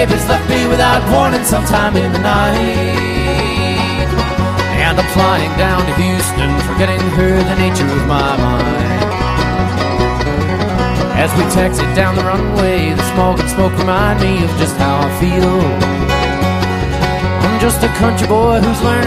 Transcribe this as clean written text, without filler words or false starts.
babe has left me without warning sometime in the night. And I'm flying down to Houston, forgetting her, the nature of my mind. As we taxied down the runway, the smog and smoke remind me of just how I feel. I'm just a country boy who's learning